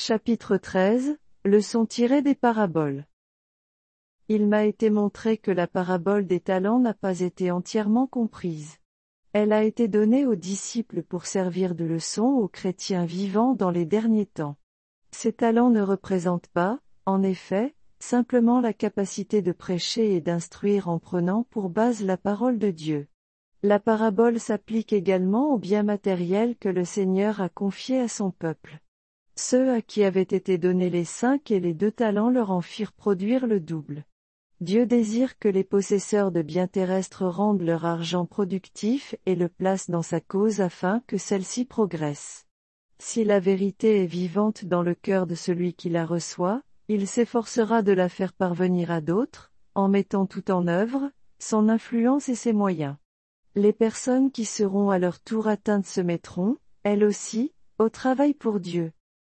Chapitre 13, leçon tirée des paraboles. Il m'a été montré que la parabole des talents n'a pas été entièrement comprise. Elle a été donnée aux disciples pour servir de leçon aux chrétiens vivants dans les derniers temps. Ces talents ne représentent pas, en effet, simplement la capacité de prêcher et d'instruire en prenant pour base la parole de Dieu. La parabole s'applique également aux biens matériels que le Seigneur a confiés à son peuple. Ceux à qui avaient été donnés les 5 et les 2 talents leur en firent produire le double. Dieu désire que les possesseurs de biens terrestres rendent leur argent productif et le placent dans sa cause afin que celle-ci progresse. Si la vérité est vivante dans le cœur de celui qui la reçoit, il s'efforcera de la faire parvenir à d'autres, en mettant tout en œuvre, son influence et ses moyens. Les personnes qui seront à leur tour atteintes se mettront, elles aussi, au travail pour Dieu.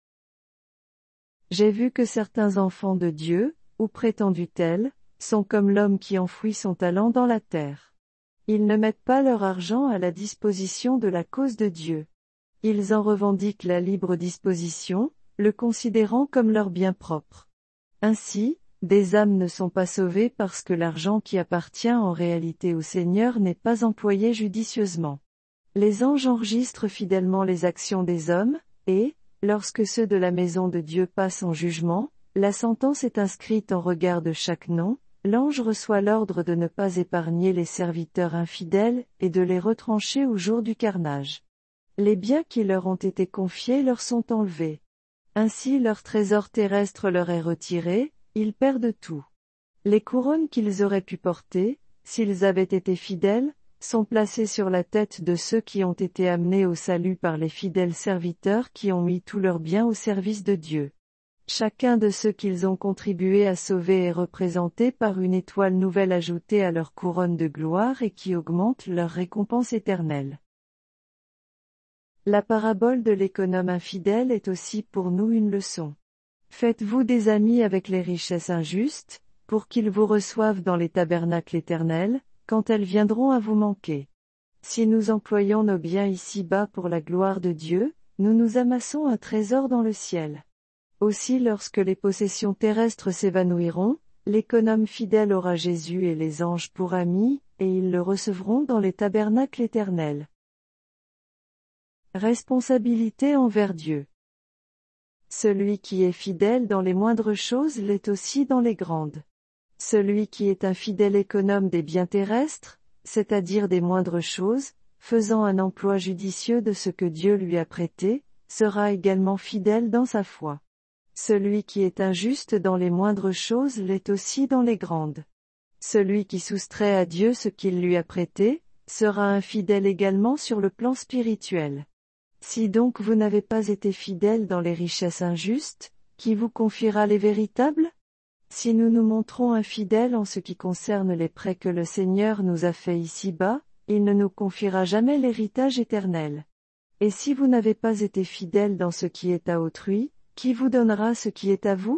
J'ai vu que certains enfants de Dieu, ou prétendus tels, sont comme l'homme qui enfouit son talent dans la terre. Ils ne mettent pas leur argent à la disposition de la cause de Dieu. Ils en revendiquent la libre disposition, le considérant comme leur bien propre. Ainsi, des âmes ne sont pas sauvées parce que l'argent qui appartient en réalité au Seigneur n'est pas employé judicieusement. Les anges enregistrent fidèlement les actions des hommes, et, lorsque ceux de la maison de Dieu passent en jugement, la sentence est inscrite en regard de chaque nom, l'ange reçoit l'ordre de ne pas épargner les serviteurs infidèles et de les retrancher au jour du carnage. Les biens qui leur ont été confiés leur sont enlevés. Ainsi leur trésor terrestre leur est retiré, ils perdent tout. Les couronnes qu'ils auraient pu porter, s'ils avaient été fidèles, sont placées sur la tête de ceux qui ont été amenés au salut par les fidèles serviteurs qui ont mis tous leurs biens au service de Dieu. Chacun de ceux qu'ils ont contribué à sauver est représenté par une étoile nouvelle ajoutée à leur couronne de gloire et qui augmente leur récompense éternelle. La parabole de l'économe infidèle est aussi pour nous une leçon. Faites-vous des amis avec les richesses injustes, pour qu'ils vous reçoivent dans les tabernacles éternels, quand elles viendront à vous manquer. Si nous employons nos biens ici-bas pour la gloire de Dieu, nous nous amassons un trésor dans le ciel. Aussi lorsque les possessions terrestres s'évanouiront, l'économe fidèle aura Jésus et les anges pour amis, et ils le recevront dans les tabernacles éternels. Responsabilité envers Dieu. Celui qui est fidèle dans les moindres choses l'est aussi dans les grandes. Celui qui est un fidèle économe des biens terrestres, c'est-à-dire des moindres choses, faisant un emploi judicieux de ce que Dieu lui a prêté, sera également fidèle dans sa foi. Celui qui est injuste dans les moindres choses l'est aussi dans les grandes. Celui qui soustrait à Dieu ce qu'il lui a prêté, sera infidèle également sur le plan spirituel. Si donc vous n'avez pas été fidèle dans les richesses injustes, qui vous confiera les véritables? Si nous nous montrons infidèles en ce qui concerne les prêts que le Seigneur nous a faits ici-bas, il ne nous confiera jamais l'héritage éternel. Et si vous n'avez pas été fidèle dans ce qui est à autrui, qui vous donnera ce qui est à vous?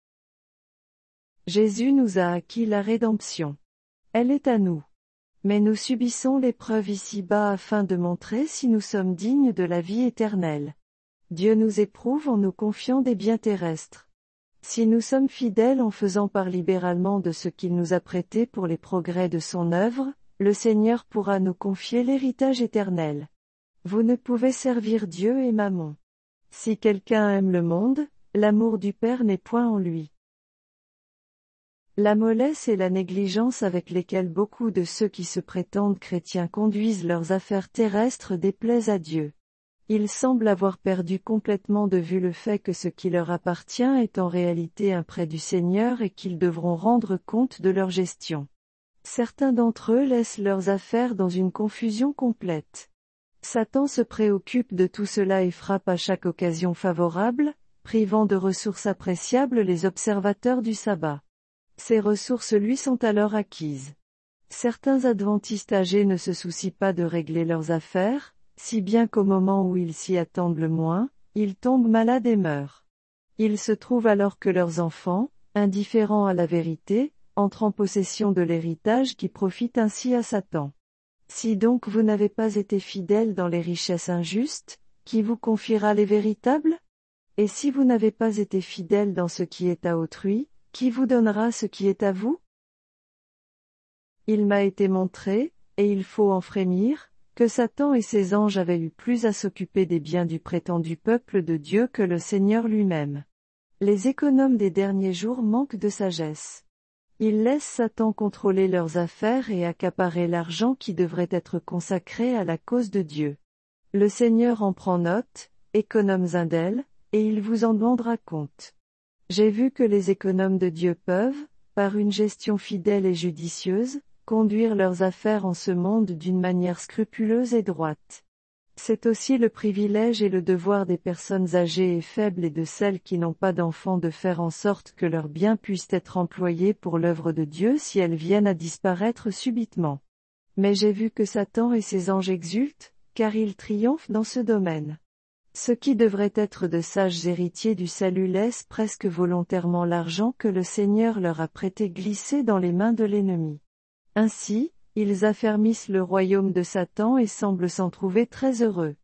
Jésus nous a acquis la rédemption. Elle est à nous. Mais nous subissons l'épreuve ici-bas afin de montrer si nous sommes dignes de la vie éternelle. Dieu nous éprouve en nous confiant des biens terrestres. Si nous sommes fidèles en faisant part libéralement de ce qu'il nous a prêté pour les progrès de son œuvre, le Seigneur pourra nous confier l'héritage éternel. Vous ne pouvez servir Dieu et Mammon. Si quelqu'un aime le monde, l'amour du Père n'est point en lui. La mollesse et la négligence avec lesquelles beaucoup de ceux qui se prétendent chrétiens conduisent leurs affaires terrestres déplaisent à Dieu. Ils semblent avoir perdu complètement de vue le fait que ce qui leur appartient est en réalité un prêt du Seigneur et qu'ils devront rendre compte de leur gestion. Certains d'entre eux laissent leurs affaires dans une confusion complète. Satan se préoccupe de tout cela et frappe à chaque occasion favorable, privant de ressources appréciables les observateurs du sabbat. Ces ressources lui sont alors acquises. Certains adventistes âgés ne se soucient pas de régler leurs affaires, si bien qu'au moment où ils s'y attendent le moins, ils tombent malades et meurent. Il se trouve alors que leurs enfants, indifférents à la vérité, entrent en possession de l'héritage qui profite ainsi à Satan. Si donc vous n'avez pas été fidèles dans les richesses injustes, qui vous confiera les véritables? Et si vous n'avez pas été fidèle dans ce qui est à autrui, qui vous donnera ce qui est à vous? Il m'a été montré, et il faut en frémir, que Satan et ses anges avaient eu plus à s'occuper des biens du prétendu peuple de Dieu que le Seigneur lui-même. Les économes des derniers jours manquent de sagesse. Ils laissent Satan contrôler leurs affaires et accaparer l'argent qui devrait être consacré à la cause de Dieu. Le Seigneur en prend note, économes-en d'elle, et il vous en demandera compte. J'ai vu que les économes de Dieu peuvent, par une gestion fidèle et judicieuse, conduire leurs affaires en ce monde d'une manière scrupuleuse et droite. C'est aussi le privilège et le devoir des personnes âgées et faibles et de celles qui n'ont pas d'enfants de faire en sorte que leurs biens puissent être employés pour l'œuvre de Dieu si elles viennent à disparaître subitement. Mais j'ai vu que Satan et ses anges exultent, car ils triomphent dans ce domaine. Ceux qui devraient être de sages héritiers du salut laissent presque volontairement l'argent que le Seigneur leur a prêté glisser dans les mains de l'ennemi. Ainsi, ils affermissent le royaume de Satan et semblent s'en trouver très heureux.